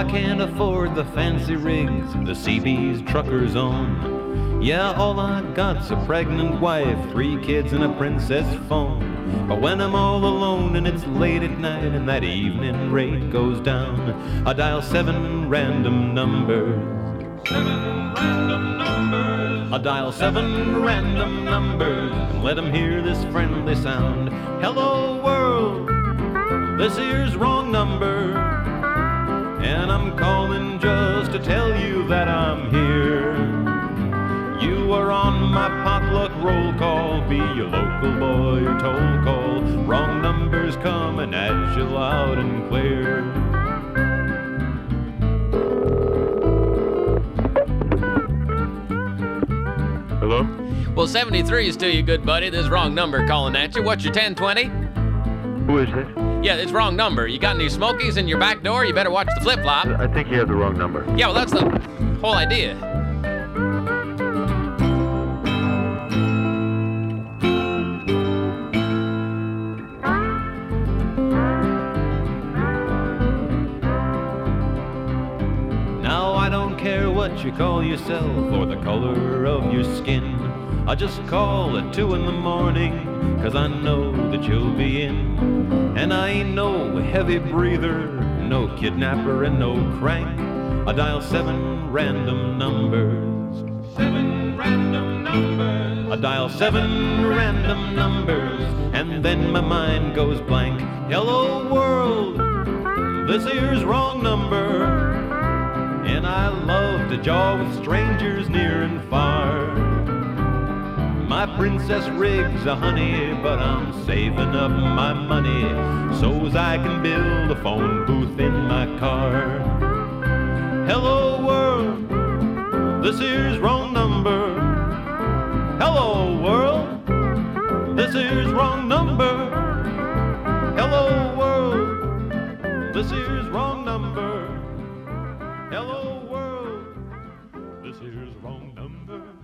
I can't afford the fancy rigs the CB's truckers own. Yeah, all I got's a pregnant wife, 3 kids and a princess phone. But when I'm all alone and it's late at night and that evening rate goes down, I dial 7 random numbers. 7 random numbers. I dial 7 random numbers and let 'em hear this friendly sound. Hello world, this here's wrong number, and I'm calling just to tell you that I'm here. You are on my potluck roll call, be you local boy or toll call. Wrong numbers coming at you loud and clear. Hello? Well, 73 is to you, good buddy. This is wrong number calling at you. What's your 1020? Who is this? Yeah, it's wrong number. You got any smokies in your back door? You better watch the flip-flop. I think you have the wrong number. Yeah, well, that's the whole idea. Now I don't care what you call yourself or the color of your skin. I just call at 2 in the morning, 'cause I know that you'll be in. And I ain't no heavy breather, no kidnapper and no crank. I dial 7 random numbers. 7 random numbers. I dial 7 random numbers, and then my mind goes blank. Hello world, this here's wrong number, and I love to jaw with strangers near and far. My princess rig's a honey, but I'm saving up my money so's I can build a phone booth in my car. Hello world, this here's wrong number. Hello world, this here's wrong number. Hello world, this here's wrong number. Hello world, this here's wrong number.